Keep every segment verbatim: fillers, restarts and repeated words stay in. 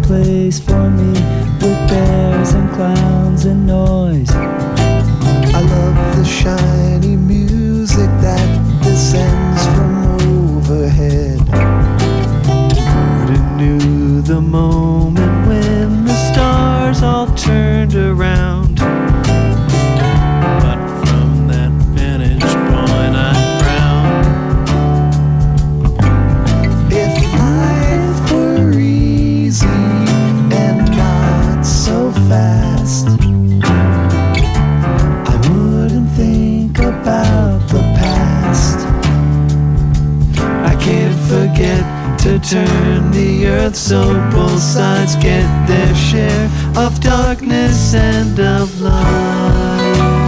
place for me, with bears and clowns and noise. I love the shiny music that descends from overhead. Who knew the moment when the stars all turned around? But from that vantage point I frown. If life were easy and not so fast, I wouldn't think about the past. I can't forget to turn the earth so both sides get their share of darkness and of light.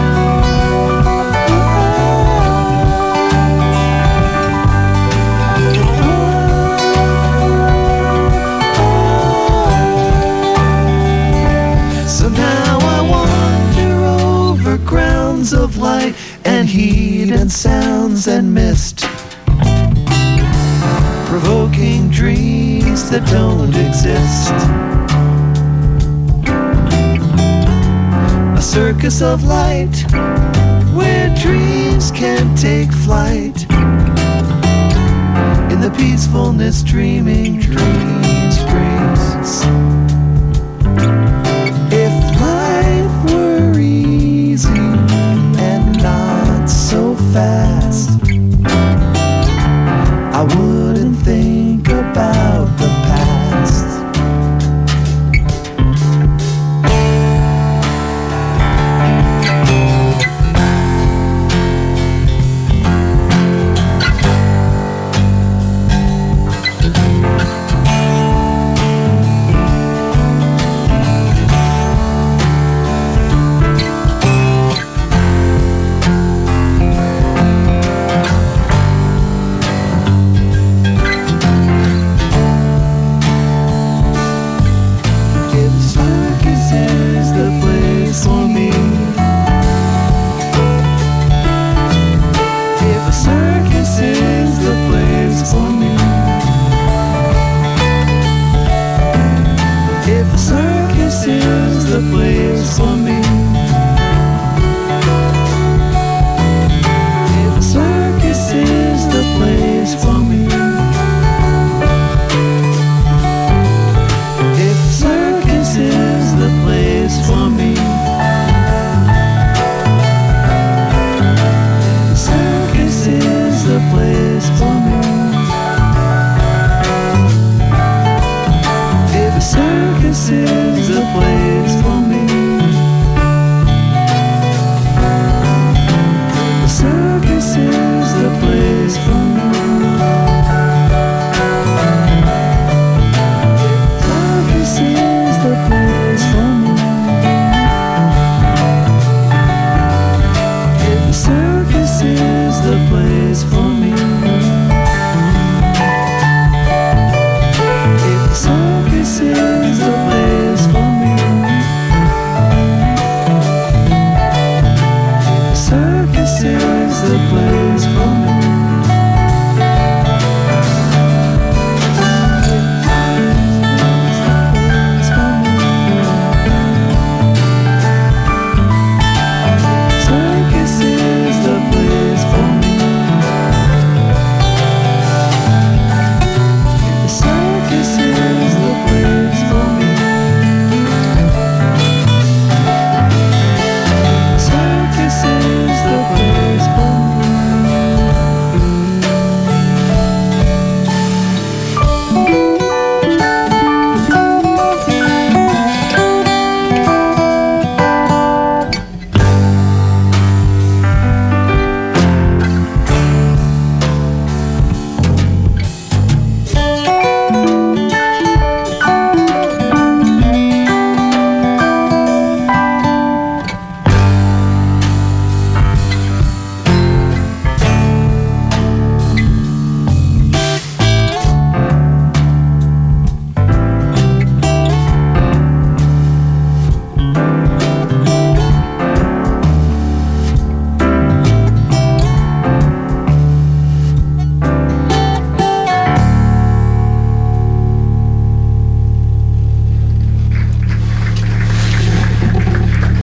So now I wander over grounds of light and heat and sounds and mist, provoking dreams that don't exist. A circus of light where dreams can take flight. In the peacefulness dreaming dreams brings. If life were easy and not so fast, I wouldn't think about the past. Circus is the place.